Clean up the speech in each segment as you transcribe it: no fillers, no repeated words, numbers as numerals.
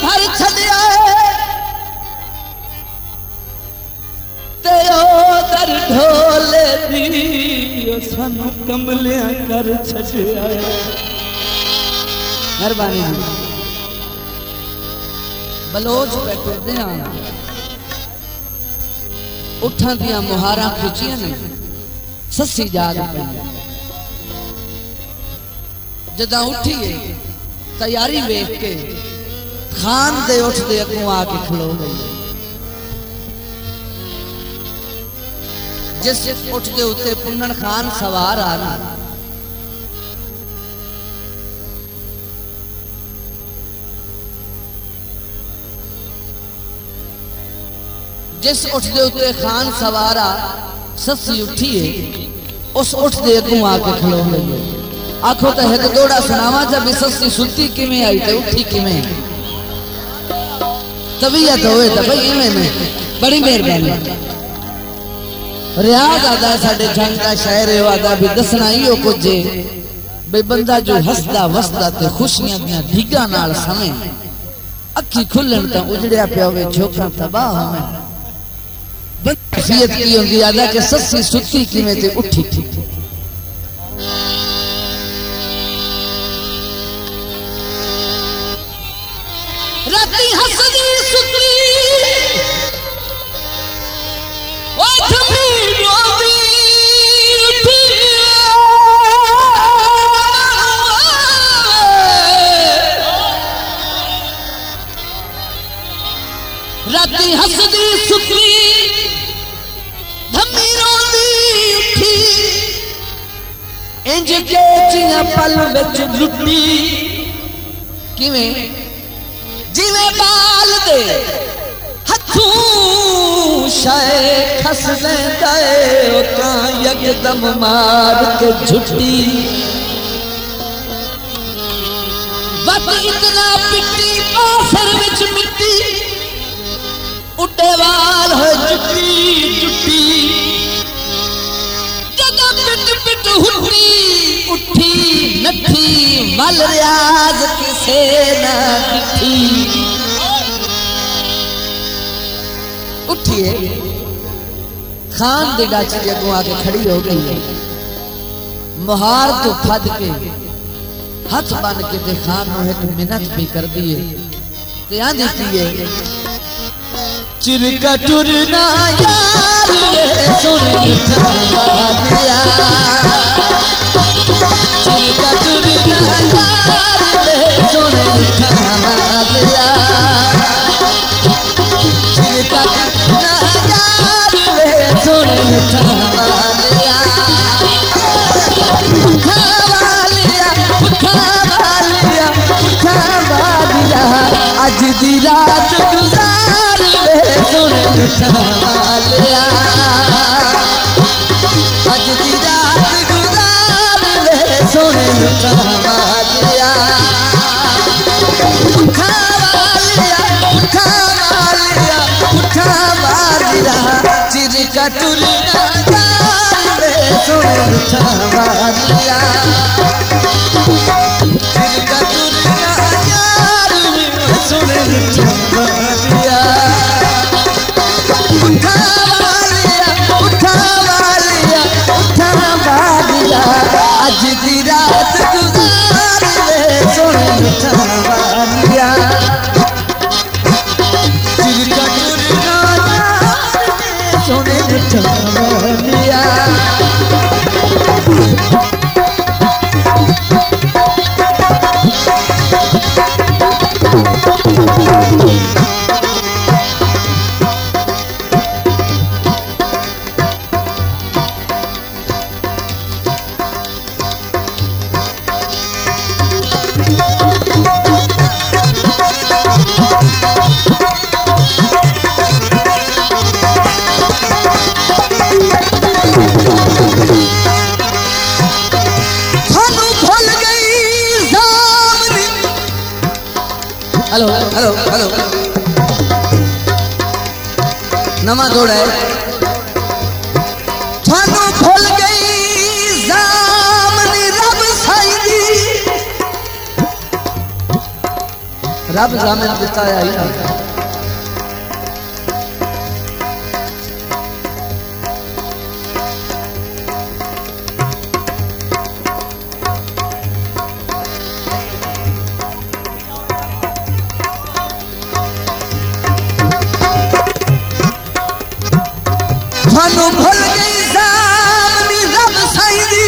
भर छड़िया ते ओ दर ढोले दी सानू कमलियां कर छड़िया। मेहरबानी बलोच बैठे उठा दिया मुहारा खिंचिया ने सस्सी जाग पई जदा उठिए तैयारी वेख के खान दे उठते अगों आके खलो गई। जिस उठ के उत्ते पुन्नन खान सवार आना जिस उठ के उत्ते खान सवारा सस्सी उठिए उस उठ दे अगों आके खलो गई। आखो तो एक दौड़ा सुनावा जब सस्सी सुती किमें आई तो उठी किमें तबीयत होए तो भाई इवें में बड़ी मेहरबानी। रियाज आदा साडे जंग का शायर आदा भी दसना ही हो कुछ बे बंदा जो हसदा वसदा ते खुशियां दियां ढिगा नाल समय अखी खुलन तो उजड़िया पिया होवे झोंका तबाह होवे। बंदियत की होंदी आदा के सस्सी सुती किवें ते उठी राती हसदी सुती ओ थमी रोदी उठी राती हसदी सुती थमी रोदी उठी इंज के चिया पल विच लुटी किवें जिवे बाल दे हथों शाय खस लेंदा है ओका यकदम मार के झुटी वत इतना पिट्टी पासर विच मिट्टी उड्डे वाल हो जुटी जुटी जदा पिट पिट हुटी उठी नठी मल रियाज किसे ना दिखी। उठिए खान दी डाची अगों आके खड़ी हो गई मुहार तो फद के हाथ बन के ते खान नु एक मिन्नत भी कर दिए ते आंदी है चिरका टुरना यार ये सुन दिया चिरका टुरना यार ये सुन दिया चिरका टुरना यार ये सुन दिया खावालिया आज दी रात गुजार ले सुन खावालिया आज दी रात गुजार ले सुन खावालिया खावालिया खावालिया खावालिया चिरका टुरना यार ले सुन खावालिया चिरका टुरना यार ले सुन खावालिया खावालिया खावालिया खावालिया आज दी रात गुजार ले सुन खावालिया चिरका टुरना यार ले सुन खावालिया। हेलो हेलो हेलो नवा दौड़ा है थानू भूल गई जामनी रब साईं दी रब जामिन दिता है ही ना। भूल गई सामनी रब साईं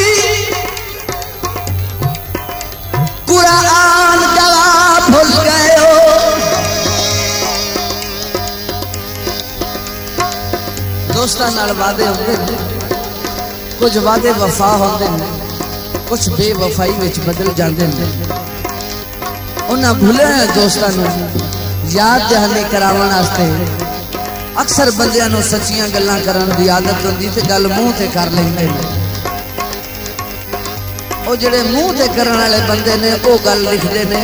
कुरान गवाह भूल गए हो। दोस्तां नाल वादे होंदे ने, कुछ वादे वफा होंदे ने, कुछ बेवफाई विच बदल जांदे ने। उन्हां भुलिया दोस्तां नूं याद दहानी कराउण वास्ते अक्सर बंदियां नूं सच्चियां गल्लां करन दी आदत हुंदी ते गल मूंह ते कर लैंदे ने। ओ जिहड़े मूंह ते करन वाले बंदे ने ओ गल लिखदे ने।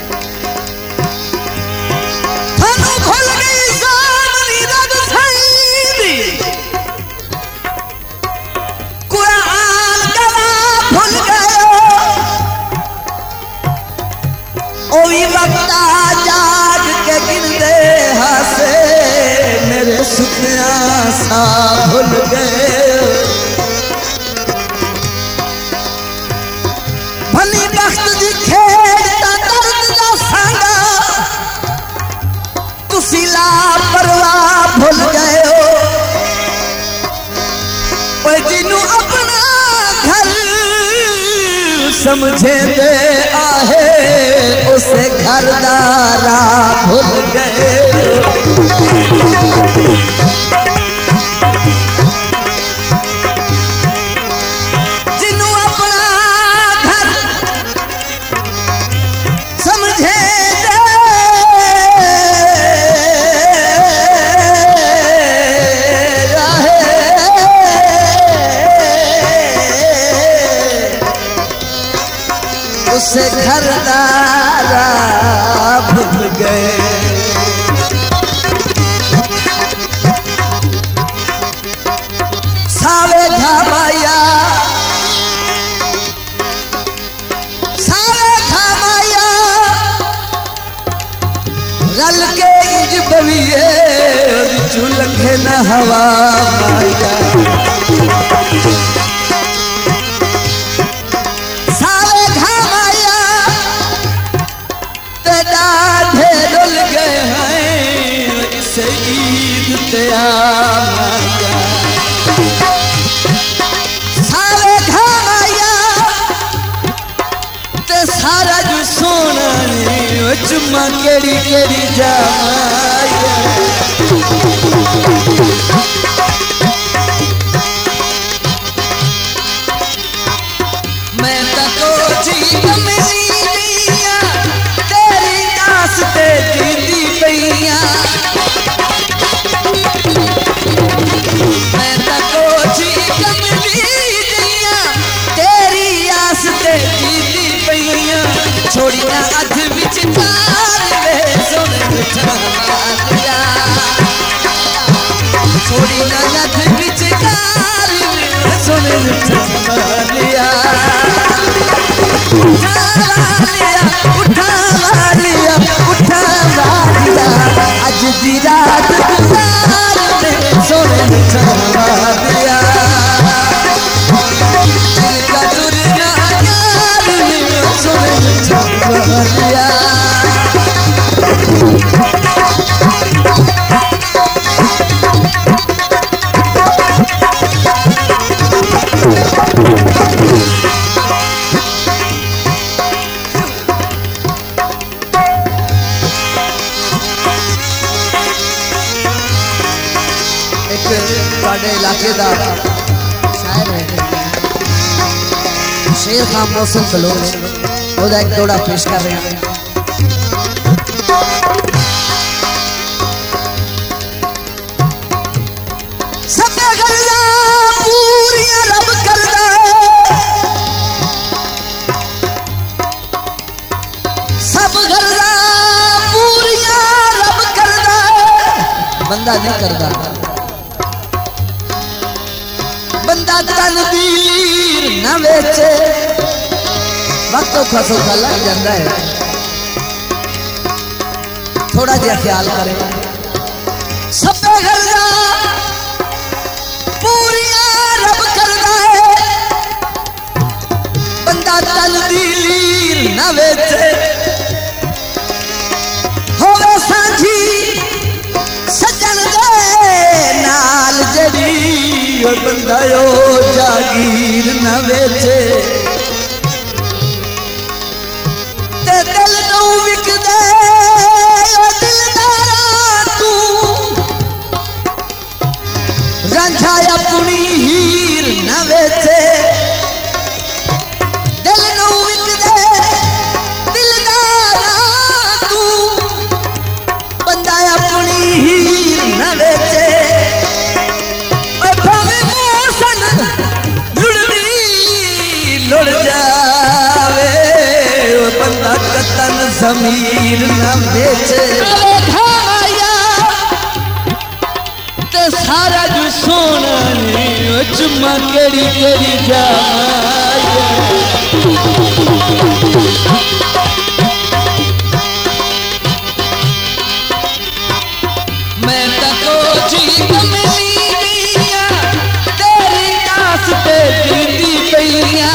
थानू भुल गई सामनी रब साईं कुरान गवाह भुल गए ओ भी वक्ता जाग के गिनदे हासे मेरे सुखिया सा भूल गए। भली बख्त दी खेड़ दा दर्द दा सांगा तुसी लापरवाह भूल गए हो। ओए जिन्नू अपना घर समझे दे आहे उसे घरदारा भूल गए। जिन्नू अपना घर समझे दे उसे घरदारा भूल गए। सावे घामाया रल के इंज बविए लंघे न हवा माया। सावे घामाया ते डाढ़े डुल गए हैं इसे ईद ते आया। सारे घामाया ते सारा जो सोना चुम्मा केड़ी केड़ी जाया। मैं तो जी कमली गईया तेरी आस ते जीती पईया। मैं तो जी कमली गईया तेरी आस ते जीती पईया। छोड़ी ना अध विच सोने मिठा मारिया। छोड़ी ना अध विच सोने मिठा मारिया। उठा मारिया उठा मारिया अज दी रात सोने मिठा मारिया। सोने मिठा मारिया। इलाके का शायर है शेर खान मौसम बलोच ओदा एक दौड़ा पेश कर रहे हैं। सब गल्ला पूरियां रब करदा सब गल्ला पूरियां रब करदा बंदा नहीं करदा। बंदा तनवीर न वेचे वक्त औखा सौखा लग जाता है। थोड़ा जिहा ख्याल करें सबे गल्ला पूरियां रब करदा है बंदा तन दी लीर ना वेचे होवे सांझी सजन दे नाल जड़ी और बंदा ओ जागीर ना वेचे ते दिल नू विक दे ओ दिलदारा तू रांझा अपनी हीर ना वेचे दिल नू विक दे दिलदारा तू बंदा अपनी हीर ना वेचे भावे मोसन लुड़नी लुड़ जावे बंदा कतन ज़मीर ना बेचे ते सारा जो सोना ने चुम्मा केड़ी केड़ी जाए मैं तको जीत मिली गईया तेरी आस पे जीती पईया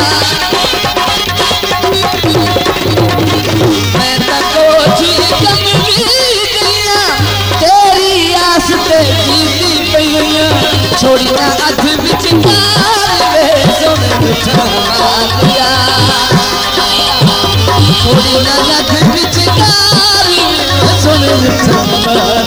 मैं तको जीत मिली गईया तेरी आस पे जीती पईया छोड़िया अध विच वे सोने बिठा दिया छोड़िया अध विच सोने बिठा